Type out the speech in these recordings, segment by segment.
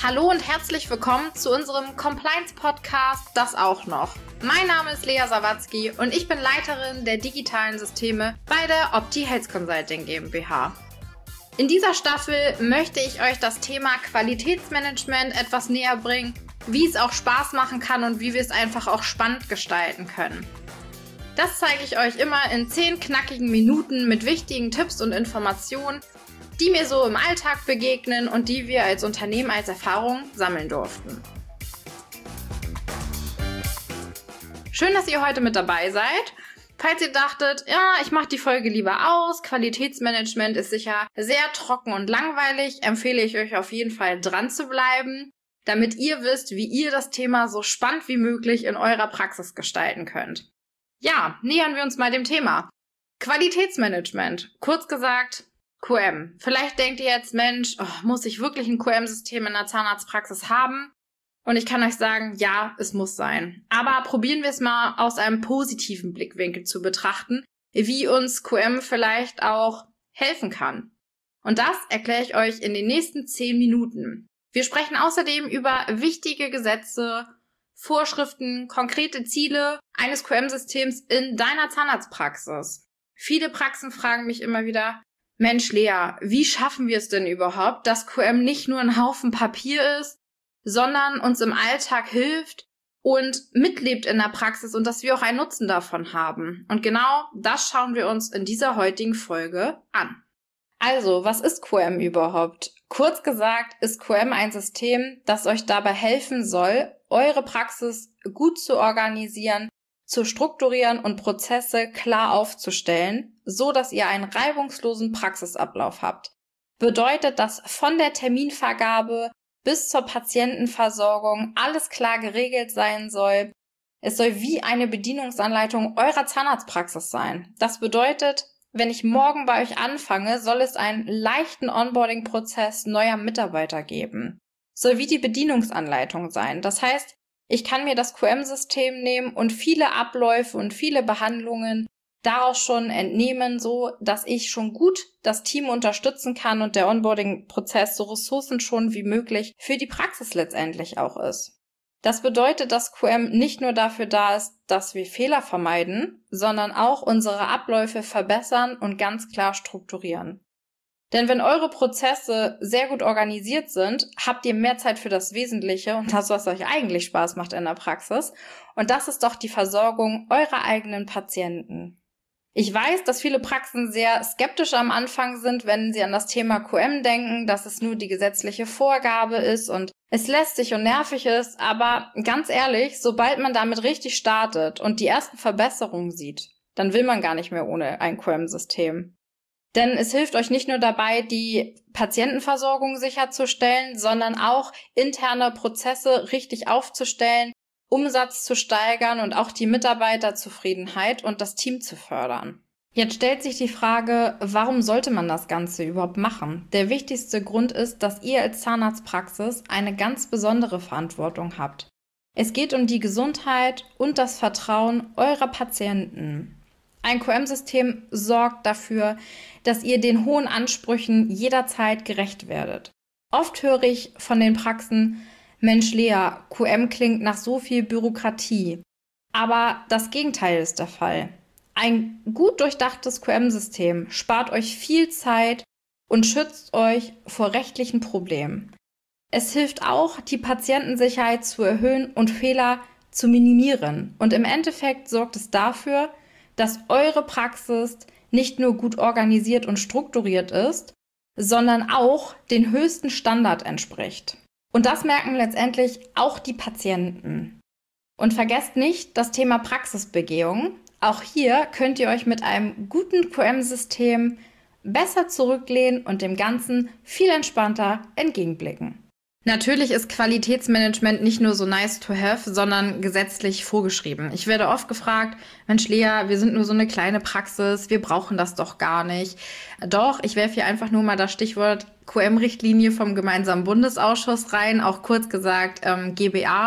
Hallo und herzlich willkommen zu unserem Compliance-Podcast Das auch noch. Mein Name ist Lea Sawatzki und ich bin Leiterin der digitalen Systeme bei der Opti Health Consulting GmbH. In dieser Staffel möchte ich euch das Thema Qualitätsmanagement etwas näher bringen, wie es auch Spaß machen kann und wie wir es einfach auch spannend gestalten können. Das zeige ich euch immer in 10 knackigen Minuten mit wichtigen Tipps und Informationen, die mir so im Alltag begegnen und die wir als Unternehmen als Erfahrung sammeln durften. Schön, dass ihr heute mit dabei seid. Falls ihr dachtet, ja, ich mache die Folge lieber aus, Qualitätsmanagement ist sicher sehr trocken und langweilig, empfehle ich euch auf jeden Fall dran zu bleiben, damit ihr wisst, wie ihr das Thema so spannend wie möglich in eurer Praxis gestalten könnt. Ja, nähern wir uns mal dem Thema. Qualitätsmanagement, kurz gesagt QM. Vielleicht denkt ihr jetzt, Mensch, muss ich wirklich ein QM-System in der Zahnarztpraxis haben? Und ich kann euch sagen, ja, es muss sein. Aber probieren wir es mal aus einem positiven Blickwinkel zu betrachten, wie uns QM vielleicht auch helfen kann. Und das erkläre ich euch in den nächsten 10 Minuten. Wir sprechen außerdem über wichtige Gesetze, Vorschriften, konkrete Ziele eines QM-Systems in deiner Zahnarztpraxis. Viele Praxen fragen mich immer wieder, Mensch Lea, wie schaffen wir es denn überhaupt, dass QM nicht nur ein Haufen Papier ist, sondern uns im Alltag hilft und mitlebt in der Praxis und dass wir auch einen Nutzen davon haben. Und genau das schauen wir uns in dieser heutigen Folge an. Also, was ist QM überhaupt? Kurz gesagt ist QM ein System, das euch dabei helfen soll, eure Praxis gut zu organisieren, zu strukturieren und Prozesse klar aufzustellen, so dass ihr einen reibungslosen Praxisablauf habt. Bedeutet, dass von der Terminvergabe bis zur Patientenversorgung alles klar geregelt sein soll. Es soll wie eine Bedienungsanleitung eurer Zahnarztpraxis sein. Das bedeutet, wenn ich morgen bei euch anfange, soll es einen leichten Onboarding-Prozess neuer Mitarbeiter geben. Soll wie die Bedienungsanleitung sein. Das heißt, ich kann mir das QM-System nehmen und viele Abläufe und viele Behandlungen daraus schon entnehmen, so dass ich schon gut das Team unterstützen kann und der Onboarding-Prozess so ressourcenschonend wie möglich für die Praxis letztendlich auch ist. Das bedeutet, dass QM nicht nur dafür da ist, dass wir Fehler vermeiden, sondern auch unsere Abläufe verbessern und ganz klar strukturieren. Denn wenn eure Prozesse sehr gut organisiert sind, habt ihr mehr Zeit für das Wesentliche und das, was euch eigentlich Spaß macht in der Praxis. Und das ist doch die Versorgung eurer eigenen Patienten. Ich weiß, dass viele Praxen sehr skeptisch am Anfang sind, wenn sie an das Thema QM denken, dass es nur die gesetzliche Vorgabe ist und es lästig und nervig ist. Aber ganz ehrlich, sobald man damit richtig startet und die ersten Verbesserungen sieht, dann will man gar nicht mehr ohne ein QM-System. Denn es hilft euch nicht nur dabei, die Patientenversorgung sicherzustellen, sondern auch interne Prozesse richtig aufzustellen, Umsatz zu steigern und auch die Mitarbeiterzufriedenheit und das Team zu fördern. Jetzt stellt sich die Frage, warum sollte man das Ganze überhaupt machen? Der wichtigste Grund ist, dass ihr als Zahnarztpraxis eine ganz besondere Verantwortung habt. Es geht um die Gesundheit und das Vertrauen eurer Patienten. Ein QM-System sorgt dafür, dass ihr den hohen Ansprüchen jederzeit gerecht werdet. Oft höre ich von den Praxen, Mensch Lea, QM klingt nach so viel Bürokratie. Aber das Gegenteil ist der Fall. Ein gut durchdachtes QM-System spart euch viel Zeit und schützt euch vor rechtlichen Problemen. Es hilft auch, die Patientensicherheit zu erhöhen und Fehler zu minimieren. Und im Endeffekt sorgt es dafür, dass eure Praxis nicht nur gut organisiert und strukturiert ist, sondern auch den höchsten Standard entspricht. Und das merken letztendlich auch die Patienten. Und vergesst nicht das Thema Praxisbegehung. Auch hier könnt ihr euch mit einem guten QM-System besser zurücklehnen und dem Ganzen viel entspannter entgegenblicken. Natürlich ist Qualitätsmanagement nicht nur so nice to have, sondern gesetzlich vorgeschrieben. Ich werde oft gefragt, Mensch Lea, wir sind nur so eine kleine Praxis, wir brauchen das doch gar nicht. Doch, ich werfe hier einfach nur mal das Stichwort QM-Richtlinie vom Gemeinsamen Bundesausschuss rein, auch kurz gesagt GBA.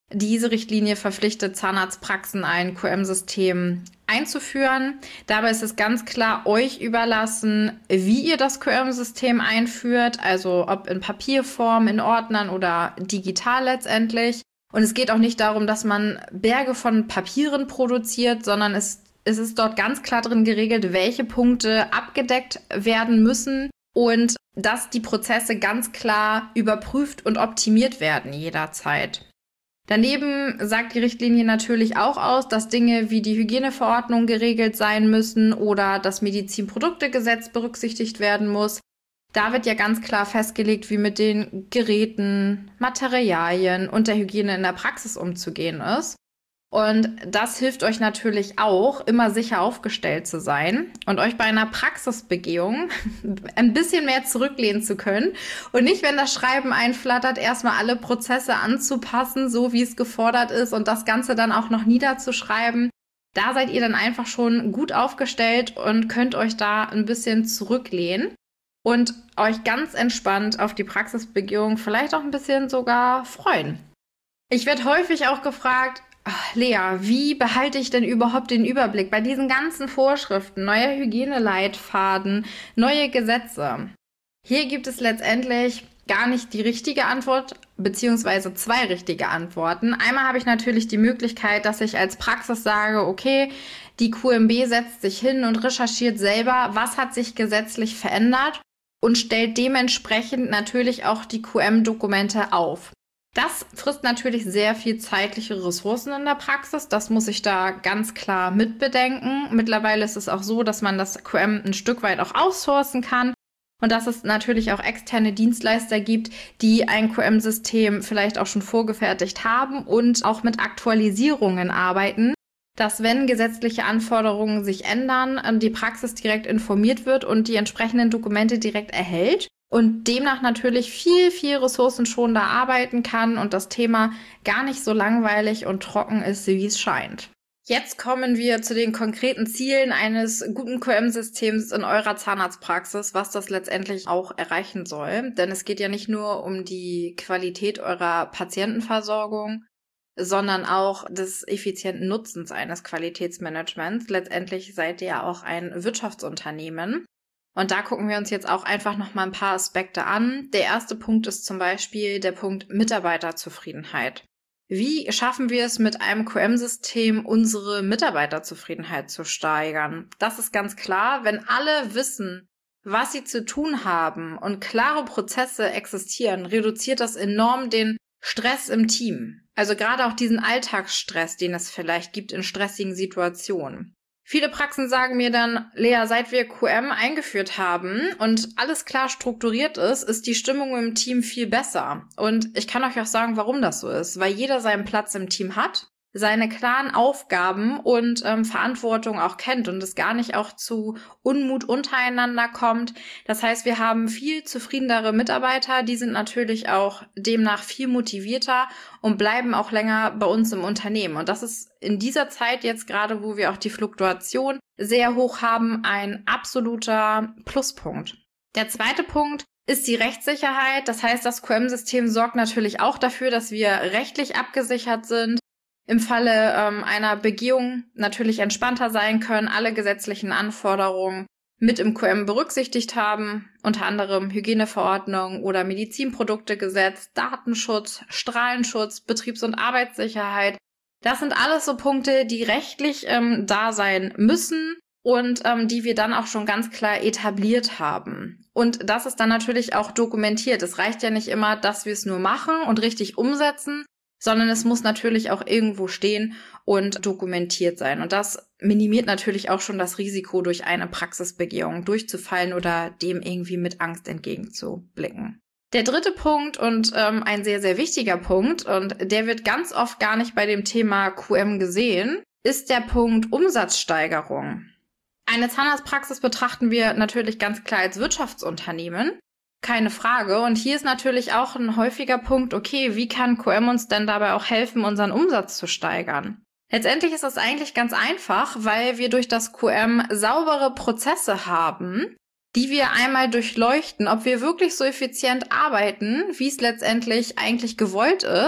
Diese Richtlinie verpflichtet Zahnarztpraxen, ein QM-System einzuführen. Dabei ist es ganz klar euch überlassen, wie ihr das QM-System einführt, also ob in Papierform, in Ordnern oder digital letztendlich. Und es geht auch nicht darum, dass man Berge von Papieren produziert, sondern es ist dort ganz klar drin geregelt, welche Punkte abgedeckt werden müssen und dass die Prozesse ganz klar überprüft und optimiert werden jederzeit. Daneben sagt die Richtlinie natürlich auch aus, dass Dinge wie die Hygieneverordnung geregelt sein müssen oder das Medizinproduktegesetz berücksichtigt werden muss. Da wird ja ganz klar festgelegt, wie mit den Geräten, Materialien und der Hygiene in der Praxis umzugehen ist. Und das hilft euch natürlich auch, immer sicher aufgestellt zu sein und euch bei einer Praxisbegehung ein bisschen mehr zurücklehnen zu können und nicht, wenn das Schreiben einflattert, erstmal alle Prozesse anzupassen, so wie es gefordert ist und das Ganze dann auch noch niederzuschreiben. Da seid ihr dann einfach schon gut aufgestellt und könnt euch da ein bisschen zurücklehnen und euch ganz entspannt auf die Praxisbegehung vielleicht auch ein bisschen sogar freuen. Ich werde häufig auch gefragt, Lea, wie behalte ich denn überhaupt den Überblick bei diesen ganzen Vorschriften, neuer Hygieneleitfaden, neue Gesetze? Hier gibt es letztendlich gar nicht die richtige Antwort, beziehungsweise 2 richtige Antworten. Einmal habe ich natürlich die Möglichkeit, dass ich als Praxis sage, okay, die QMB setzt sich hin und recherchiert selber, was hat sich gesetzlich verändert und stellt dementsprechend natürlich auch die QM-Dokumente auf. Das frisst natürlich sehr viel zeitliche Ressourcen in der Praxis. Das muss ich da ganz klar mitbedenken. Mittlerweile ist es auch so, dass man das QM ein Stück weit auch outsourcen kann und dass es natürlich auch externe Dienstleister gibt, die ein QM-System vielleicht auch schon vorgefertigt haben und auch mit Aktualisierungen arbeiten, dass, wenn gesetzliche Anforderungen sich ändern, die Praxis direkt informiert wird und die entsprechenden Dokumente direkt erhält. Und demnach natürlich viel, viel ressourcenschonender arbeiten kann und das Thema gar nicht so langweilig und trocken ist, wie es scheint. Jetzt kommen wir zu den konkreten Zielen eines guten QM-Systems in eurer Zahnarztpraxis, was das letztendlich auch erreichen soll. Denn es geht ja nicht nur um die Qualität eurer Patientenversorgung, sondern auch des effizienten Nutzens eines Qualitätsmanagements. Letztendlich seid ihr ja auch ein Wirtschaftsunternehmen. Und da gucken wir uns jetzt auch einfach noch mal ein paar Aspekte an. Der erste Punkt ist zum Beispiel der Punkt Mitarbeiterzufriedenheit. Wie schaffen wir es mit einem QM-System, unsere Mitarbeiterzufriedenheit zu steigern? Das ist ganz klar, wenn alle wissen, was sie zu tun haben und klare Prozesse existieren, reduziert das enorm den Stress im Team. Also gerade auch diesen Alltagsstress, den es vielleicht gibt in stressigen Situationen. Viele Praxen sagen mir dann, Lea, seit wir QM eingeführt haben und alles klar strukturiert ist, ist die Stimmung im Team viel besser. Und ich kann euch auch sagen, warum das so ist. Weil jeder seinen Platz im Team hat, seine klaren Aufgaben und Verantwortung auch kennt und es gar nicht auch zu Unmut untereinander kommt. Das heißt, wir haben viel zufriedenere Mitarbeiter, die sind natürlich auch demnach viel motivierter und bleiben auch länger bei uns im Unternehmen. Und das ist in dieser Zeit jetzt gerade, wo wir auch die Fluktuation sehr hoch haben, ein absoluter Pluspunkt. Der zweite Punkt ist die Rechtssicherheit. Das heißt, das QM-System sorgt natürlich auch dafür, dass wir rechtlich abgesichert sind, im Falle einer Begehung natürlich entspannter sein können, alle gesetzlichen Anforderungen mit im QM berücksichtigt haben, unter anderem Hygieneverordnung oder Medizinproduktegesetz, Datenschutz, Strahlenschutz, Betriebs- und Arbeitssicherheit. Das sind alles so Punkte, die rechtlich da sein müssen und die wir dann auch schon ganz klar etabliert haben. Und das ist dann natürlich auch dokumentiert. Es reicht ja nicht immer, dass wir es nur machen und richtig umsetzen, sondern es muss natürlich auch irgendwo stehen und dokumentiert sein. Und das minimiert natürlich auch schon das Risiko, durch eine Praxisbegehung durchzufallen oder dem irgendwie mit Angst entgegenzublicken. Der dritte Punkt und ein sehr, sehr wichtiger Punkt, und der wird ganz oft gar nicht bei dem Thema QM gesehen, ist der Punkt Umsatzsteigerung. Eine Zahnarztpraxis betrachten wir natürlich ganz klar als Wirtschaftsunternehmen. Keine Frage. Und hier ist natürlich auch ein häufiger Punkt, okay, wie kann QM uns denn dabei auch helfen, unseren Umsatz zu steigern? Letztendlich ist das eigentlich ganz einfach, weil wir durch das QM saubere Prozesse haben, die wir einmal durchleuchten, ob wir wirklich so effizient arbeiten, wie es letztendlich eigentlich gewollt ist.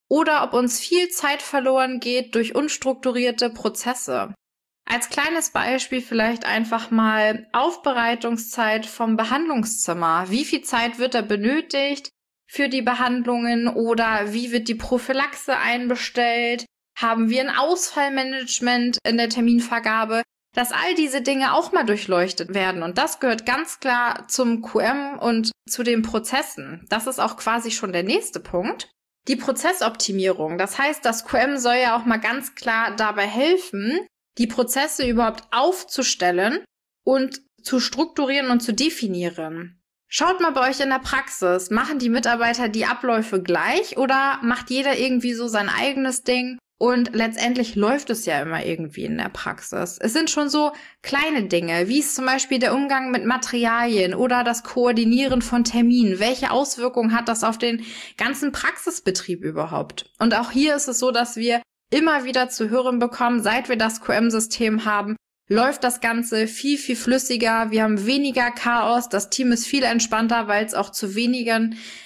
oder ob uns viel Zeit verloren geht durch unstrukturierte Prozesse. Als kleines Beispiel vielleicht einfach mal Aufbereitungszeit vom Behandlungszimmer. Wie viel Zeit wird da benötigt für die Behandlungen oder wie wird die Prophylaxe einbestellt? Haben wir ein Ausfallmanagement in der Terminvergabe? Dass all diese Dinge auch mal durchleuchtet werden. Und das gehört ganz klar zum QM und zu den Prozessen. Das ist auch quasi schon der nächste Punkt. Die Prozessoptimierung. Das heißt, das QM soll ja auch mal ganz klar dabei helfen, die Prozesse überhaupt aufzustellen und zu strukturieren und zu definieren. Schaut mal bei euch in der Praxis. Machen die Mitarbeiter die Abläufe gleich oder macht jeder irgendwie so sein eigenes Ding? Und letztendlich läuft es ja immer irgendwie in der Praxis. Es sind schon so kleine Dinge, wie es zum Beispiel der Umgang mit Materialien oder das Koordinieren von Terminen. Welche Auswirkungen hat das auf den ganzen Praxisbetrieb überhaupt? Und auch hier ist es so, dass wir immer wieder zu hören bekommen, seit wir das QM-System haben, läuft das Ganze viel, viel flüssiger. Wir haben weniger Chaos. Das Team ist viel entspannter, weil es auch zu weniger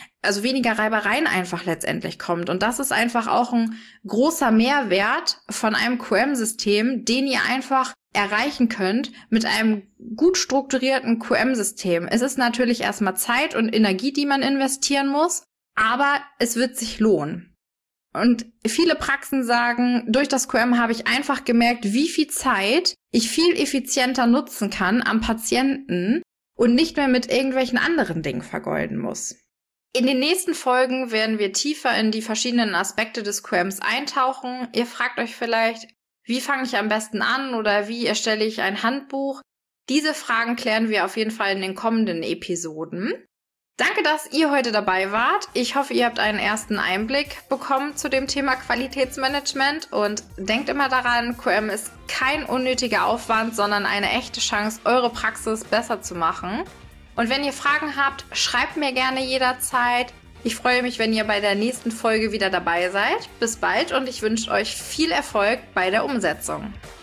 Reibereien einfach letztendlich kommt. Und das ist einfach auch ein großer Mehrwert von einem QM-System, den ihr einfach erreichen könnt mit einem gut strukturierten QM-System. Es ist natürlich erstmal Zeit und Energie, die man investieren muss, aber es wird sich lohnen. Und viele Praxen sagen, durch das QM habe ich einfach gemerkt, wie viel Zeit ich viel effizienter nutzen kann am Patienten und nicht mehr mit irgendwelchen anderen Dingen vergeuden muss. In den nächsten Folgen werden wir tiefer in die verschiedenen Aspekte des QMs eintauchen. Ihr fragt euch vielleicht, wie fange ich am besten an oder wie erstelle ich ein Handbuch? Diese Fragen klären wir auf jeden Fall in den kommenden Episoden. Danke, dass ihr heute dabei wart. Ich hoffe, ihr habt einen ersten Einblick bekommen zu dem Thema Qualitätsmanagement und denkt immer daran, QM ist kein unnötiger Aufwand, sondern eine echte Chance, eure Praxis besser zu machen. Und wenn ihr Fragen habt, schreibt mir gerne jederzeit. Ich freue mich, wenn ihr bei der nächsten Folge wieder dabei seid. Bis bald und ich wünsche euch viel Erfolg bei der Umsetzung.